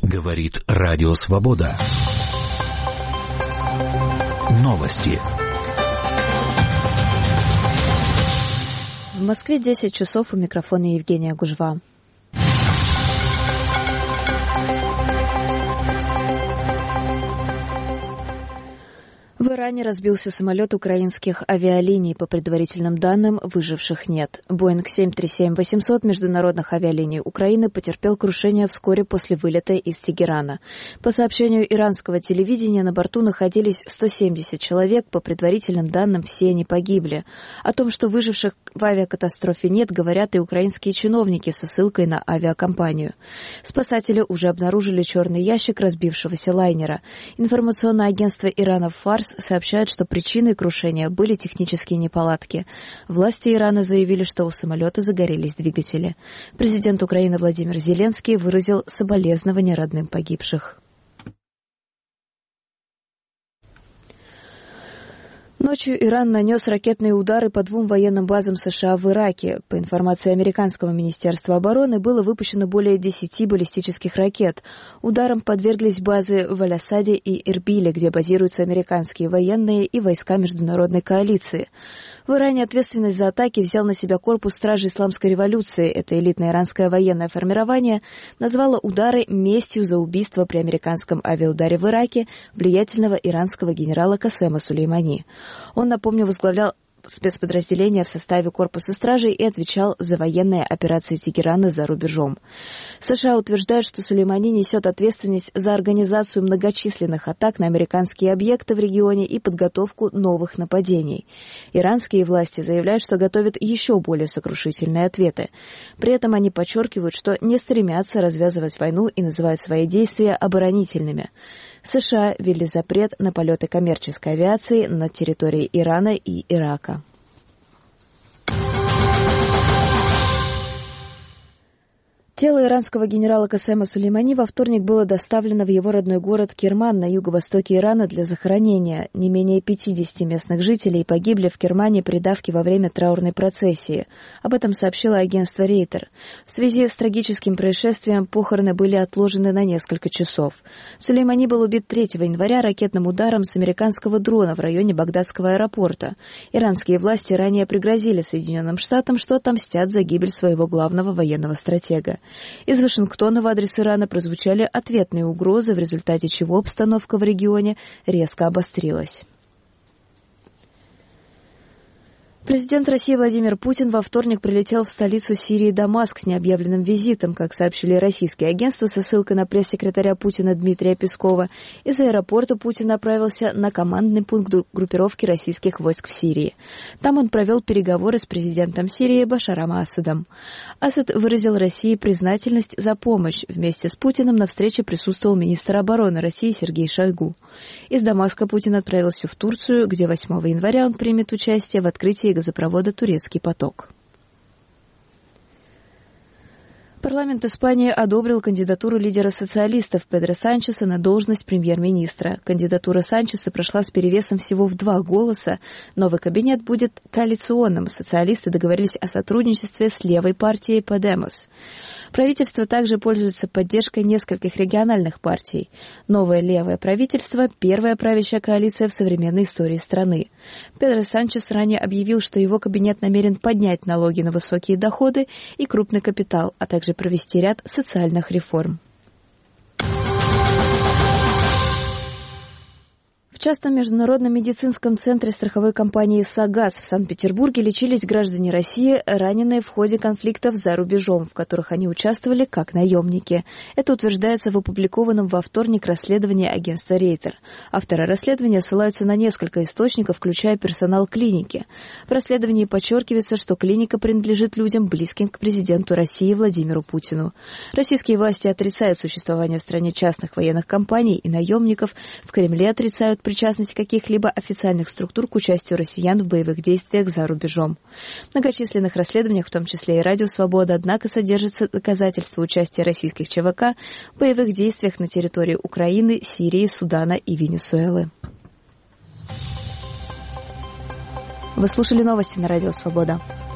Говорит Радио Свобода. Новости. В Москве 10 часов, у микрофона Евгения Гужва. В Иране разбился самолет украинских авиалиний. По предварительным данным, выживших нет. Боинг 737-800 международных авиалиний Украины потерпел крушение вскоре после вылета из Тегерана. По сообщению иранского телевидения, на борту находились 170 человек. По предварительным данным, все они погибли. О том, что выживших в авиакатастрофе нет, говорят и украинские чиновники со ссылкой на авиакомпанию. Спасатели уже обнаружили черный ящик разбившегося лайнера. Информационное агентство Ирана «Фарс» сообщают, что причиной крушения были технические неполадки. Власти Ирана заявили, что у самолета загорелись двигатели. Президент Украины Владимир Зеленский выразил соболезнования родным погибших. Ночью Иран нанес ракетные удары по 2 военным базам США в Ираке. По информации американского министерства обороны, было выпущено более 10 баллистических ракет. Ударам подверглись базы в Аль-Асаде и Эрбиле, где базируются американские военные и войска международной коалиции. В Иране ответственность за атаки взял на себя корпус стражи исламской революции. Это элитное иранское военное формирование назвало удары местью за убийство при американском авиаударе в Ираке влиятельного иранского генерала Касема Сулеймани. Он, напомню, возглавлял спецподразделения в составе корпуса стражей и отвечал за военные операции Тегерана за рубежом. США утверждают, что Сулеймани несет ответственность за организацию многочисленных атак на американские объекты в регионе и подготовку новых нападений. Иранские власти заявляют, что готовят еще более сокрушительные ответы. При этом они подчеркивают, что не стремятся развязывать войну и называют свои действия оборонительными. США ввели запрет на полеты коммерческой авиации над территорией Ирана и Ирака. Тело иранского генерала Касема Сулеймани во вторник было доставлено в его родной город Керман на юго-востоке Ирана для захоронения. Не менее 50 местных жителей погибли в Кермане при давке во время траурной процессии. Об этом сообщило агентство Рейтер. В связи с трагическим происшествием похороны были отложены на несколько часов. Сулеймани был убит 3 января ракетным ударом с американского дрона в районе Багдадского аэропорта. Иранские власти ранее пригрозили Соединенным Штатам, что отомстят за гибель своего главного военного стратега. Из Вашингтона в адрес Ирана прозвучали ответные угрозы, в результате чего обстановка в регионе резко обострилась. Президент России Владимир Путин во вторник прилетел в столицу Сирии Дамаск с необъявленным визитом, как сообщили российские агентства со ссылкой на пресс-секретаря Путина Дмитрия Пескова. Из аэропорта Путин направился на командный пункт группировки российских войск в Сирии. Там он провел переговоры с президентом Сирии Башаром Асадом. Асад выразил России признательность за помощь. Вместе с Путиным на встрече присутствовал министр обороны России Сергей Шойгу. Из Дамаска Путин отправился в Турцию, где 8 января он примет участие в открытии газопровода «Турецкий поток». Парламент Испании одобрил кандидатуру лидера социалистов Педро Санчеса на должность премьер-министра. Кандидатура Санчеса прошла с перевесом всего в 2 голоса. Новый кабинет будет коалиционным. Социалисты договорились о сотрудничестве с левой партией Подемос. Правительство также пользуется поддержкой нескольких региональных партий. Новое левое правительство – первая правящая коалиция в современной истории страны. Педро Санчес ранее объявил, что его кабинет намерен поднять налоги на высокие доходы и крупный капитал, а также провести ряд социальных реформ. В частном международном медицинском центре страховой компании «Сагаз» в Санкт-Петербурге лечились граждане России, раненые в ходе конфликтов за рубежом, в которых они участвовали как наемники. Это утверждается в опубликованном во вторник расследовании агентства Рейтер. Авторы расследования ссылаются на несколько источников, включая персонал клиники. В расследовании подчеркивается, что клиника принадлежит людям, близким к президенту России Владимиру Путину. Российские власти отрицают существование в стране частных военных компаний и наемников. В Кремле отрицают причастность каких-либо официальных структур к участию россиян в боевых действиях за рубежом. В многочисленных расследованиях, в том числе и «Радио Свобода», однако содержатся доказательства участия российских ЧВК в боевых действиях на территории Украины, Сирии, Судана и Венесуэлы. Вы слушали новости на «Радио Свобода».